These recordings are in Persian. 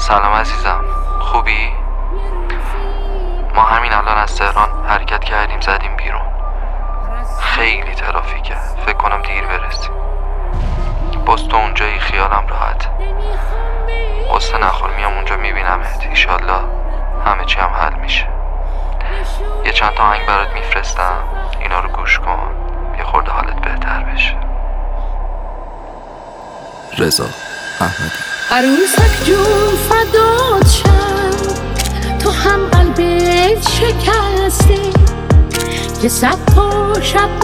سلام عزیزم، خوبی؟ ما همین الان از تهران حرکت کردیم زدیم بیرون. خیلی ترافیکه، فکر کنم دیر برسیم. باز تو اونجایی خیالم راحت. قصه نخور، میام اونجا میبینمت. ایشالله همه چی هم حل میشه. یه چند تا آهنگ برات میفرستم، اینا رو گوش کن، یه خورده حالت بهتر بشه. رضا احمدی. عروسک جون فدات شم، تو هم قلبت شکستی که صد تا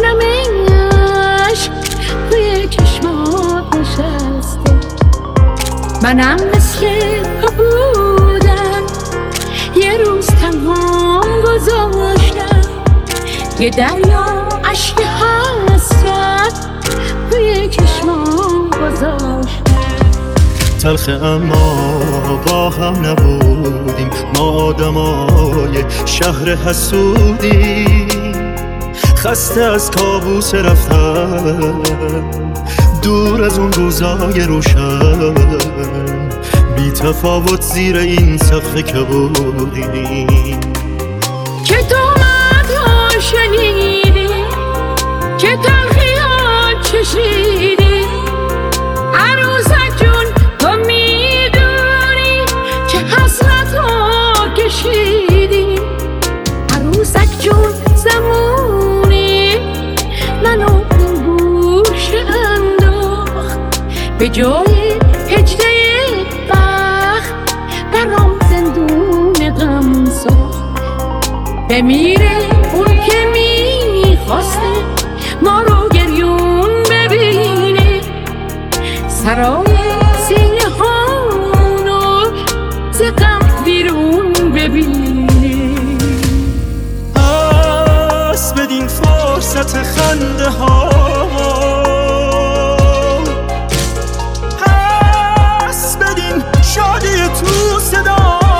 شبنمش توی چشمات نشسته. منم مثل تو بودم، یه روز تنها گذاشتم، یه دریا عشق حسرت توی چشمات گذاشتم. تلخ اما با هم نبودیم، ما آدمای شهر حسودی، خسته از کابوس رفتن، دور از اون روزای روشن، بی تفاوت زیر این سقف کبودیم. که تو مدها شنیدی، که تلخیات چشیدی، عروسک جون تو میدونی که حسرتها کشیدی. عروسک جون زمونی منو گوش انداخت، به جای هجده بخت برام زندون غم ساخت. بمیره اون که میخواسته ما رو گریون ببینه، سرای سینه هانو ز غم بیرون ببینه. پس بدین فرصت خنده ها، پس بدین شادی تو صدا،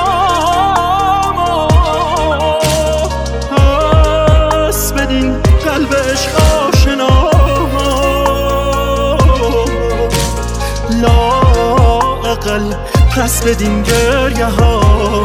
پس بدین قلب عشق آشنا، لااقل پس بدین گریه ها.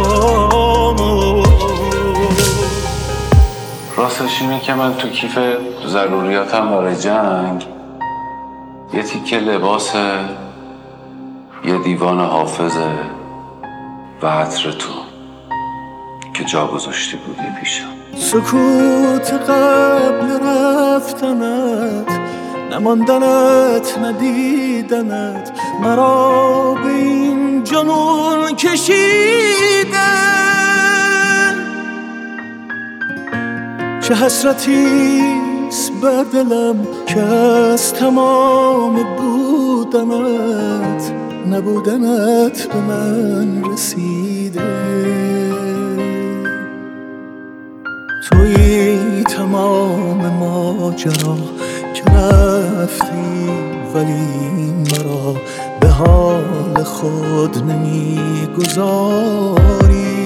راستش اینه که من تو کیف ضروریاتم برای جنگ یه تیکه لباسه، یه دیوان حافظه و عطر تو که جا گذاشتی بودی پیشم. سکوت قبل رفتنت، نماندنت ندیدنت، مرا به این جنون کشیده. چه حسرتیست بر دلم که از تمام بودنت، نبودنت به من رسیده. توی تمام ماجرا که رفتی، ولی مرا به حال خود نمیگذاری.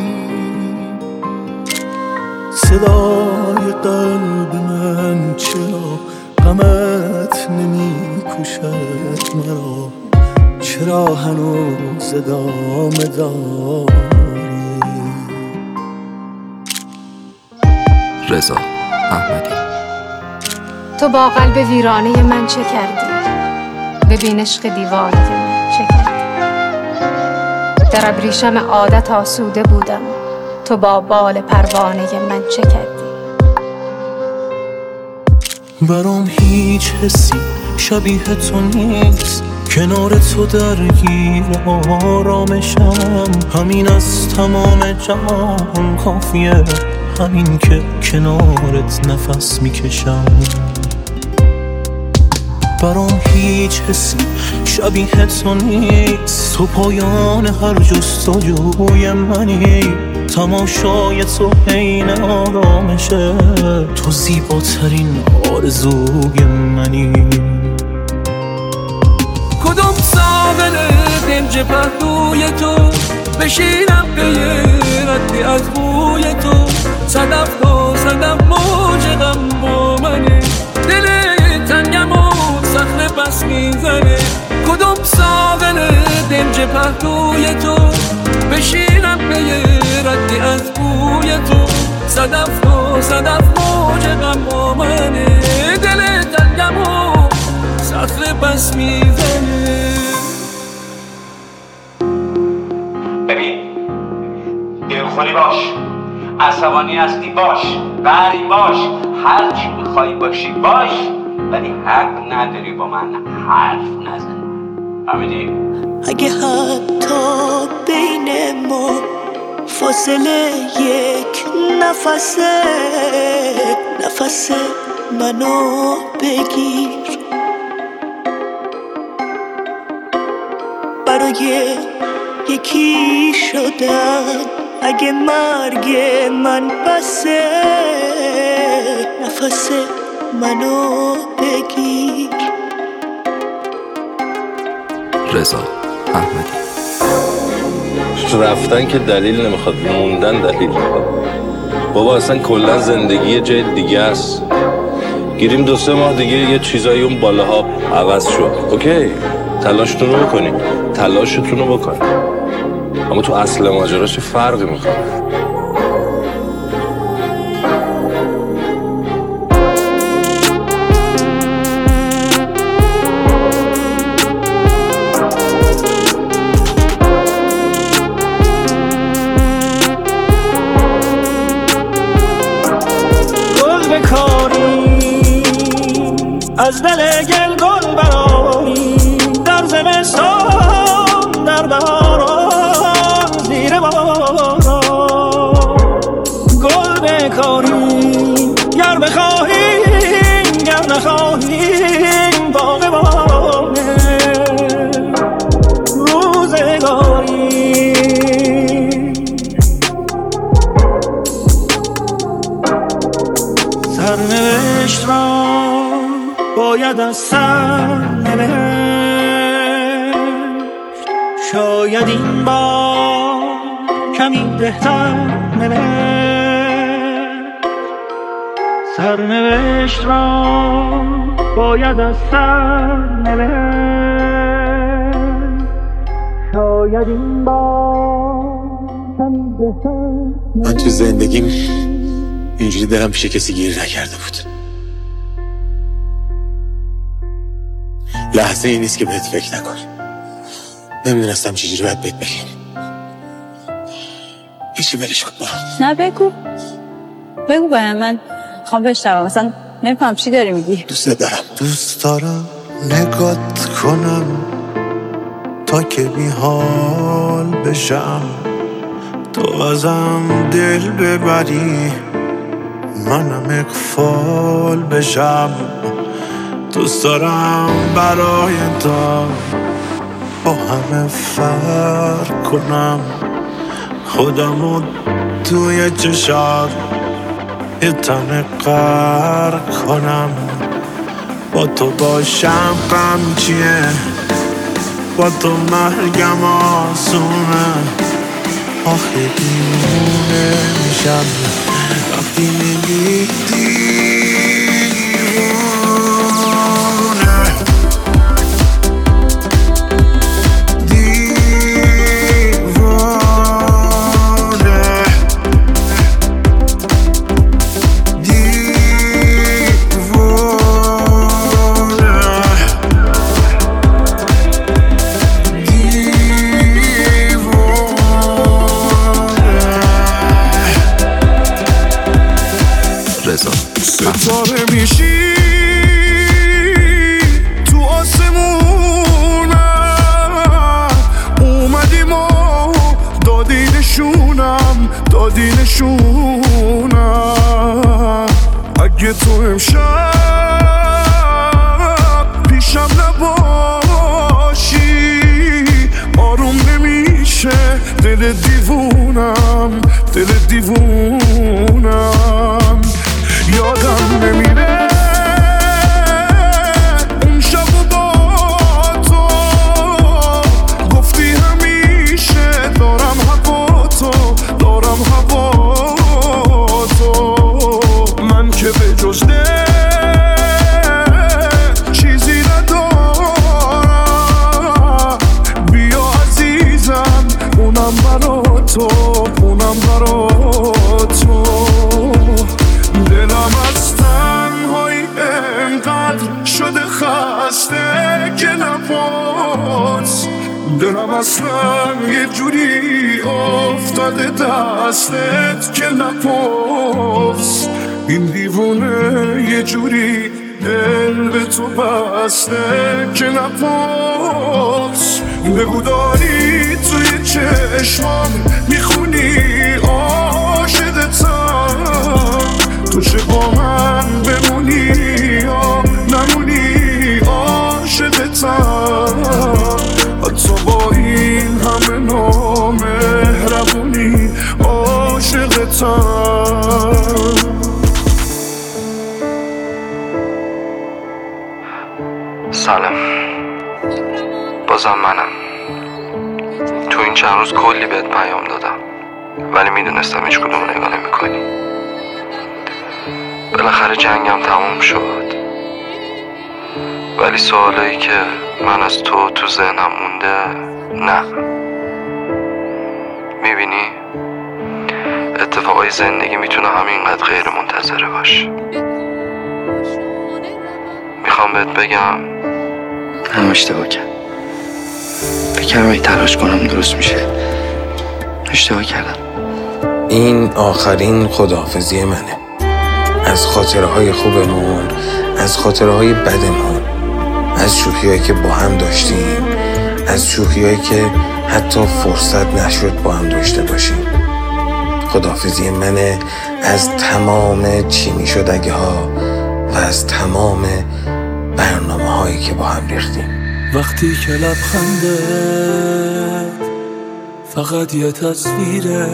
صدای قلب من چرا غمت نمیکشد مرا، چرا هنوز ادامه داری؟ رضا احمدی. تو با قلب ویرانه من چه کردی؟ ببین عشق دیوانه من چه کردی؟ در ابریشم عادت آسوده بودم، تو با بال پروانه من چه کردی؟ برام هیچ حسی شبیه تو نیست، کنار تو درگیر آرامشم. همین از تمام جهان کافیه، همین که کنارت نفس میکشم. برام هیچ حسی شبیه تو نیست، تو پایان هر جستجوی منی، تماشای تو عین آرامشه، تو زیباترین آرزوی منی. کدوم ساغن دنج پهلوی تو، بشینم غیرتی از بوی تو، صدف تا صدف موج غم با منه، دل تنگم و صخره بس میزنه. کدوم ساغن دنج پهلوی تو، بشینم به یه ردی از بوی تو. صدف تو صدف موج غم با منه، دل تنگم و صخره بس میزنه. ببین دلخوری باش، عصبانی هستی باش، قهری باش، هر چی میخوایی باشی باش، ولی حق نداری با من حرف نزنی. فهمیدی؟ اگه حتی بین ما فاصله یک نفس منو بگیر، برای یکی شدن اگه مرگ من بسه، نفس منو بگیر. رضا احمدی. رفتن که دلیل نمیخواد، موندن دلیل میخواد. بابا اصلا کلا زندگی یه جای دیگه است. گیریم 2-3 ماه دیگه یه چیزایی اون بالاها عوض شد. اوکی، تلاشتون رو بکنیم، تلاشتون رو بکنیم، اما تو اصل ماجرا چه فرقی میکنه؟ از دل گل گل برایی در زمستان، در بهاران زیر باران گل بکاریم، گر بخواهیم گر نخواهیم باغبانه روزگاری. سرنوشت را باید از سر نوشت، شاید این بار کمی بهتر نوشت. سرنوشت را باید از سر نوشت، شاید این بار کمی بهتر نوشت. من تو زندگیم اینجوری دلم پیش کسی گیر نکرده بود. لحظه ای نیست که بهت فکر نکنی. نمیدونستم چجوری باید بهت بگم. هیچی ولش کن برو. نه بگو به من خوام بشنوم. مثلا نمیفهم چی داری میگی. دوست دارم نگات کنم تا که بی حال بشم، تو ازم دل ببری منم اقفال بشم. دوست دارم برای تو با همه فرق کنم، خودمو توی چشات یه تنه غرق کنم. با تو باشم غم چیه، با تو مرگم آسونه. آخه دیوونه میشم وقتی نمیدی. ستاره میشی تو آسمونم، اومدیم و دادی نشونم. اگه تو امشب پیشم نباشی آروم نمیشه دل دیوونم. یادم نمیره اون شب و با تو گفتی همیشه دارم هوا تو. من که به جز دل چیزی ندارم، بیا عزیزم اونم برام دلم اصلا یه جوری افتاده دستت که نپرس این دیوونه یه جوری دل به تو بسته که نپرس بگو داری توی چشمام میخونی عاشقتم تو چه با من بمونی یا نمونی عاشقتم حتی با این همه نامهربونی عاشقتم سلام، بازم منم. تو این چند روز کلی بهت پیام دادم ولی میدونستم هیچ کدوم نگاه نمی‌کنی. بالاخره جنگم تموم شد ولی سوالایی که من از تو ذهنم مونده نه. میبینی اتفاقای زندگی میتونه همینقدر غیر منتظره باشه. میخوام بهت بگم هم اشتباه کرد. فکرم اگه تلاش کنم درست میشه. اشتباه کردم. این آخرین خداحافظی منه از خاطره های خوبمون، از خاطره های بدمون، از شوخی‌هایی که با هم داشتیم، از شوخی‌هایی که حتی فرصت نشد با هم داشته باشیم. خداحافظی منه از تمام چی میشد اگه ها و از تمام برنامه هایی که با هم ریختیم. وقتی که لبخنده فقط یه تصویره،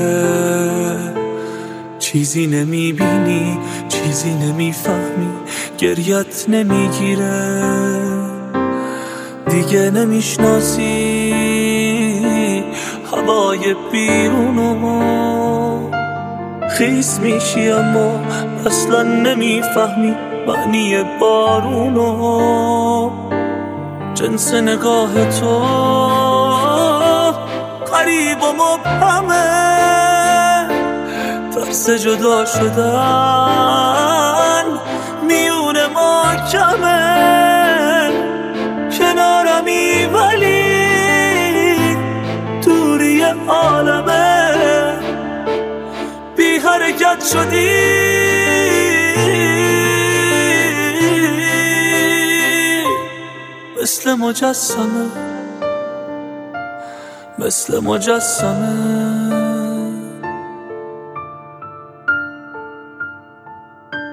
چیزی نمیبینی، چیزی نمیفهمی، گریت نمیگیره، دیگه نمیشناسی هوای بیرونو، خیس میشی اما اصلا نمیفهمی معنی بارونو، جنس نگاه تو غریب و مبهمه، ترس جدا شدن میون ما کمه، کنارمی ولی دوری عالمه، بی حرکت شدی مثل مجسمه، مثل مجسمه.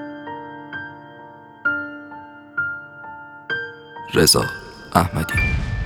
رضا احمدی.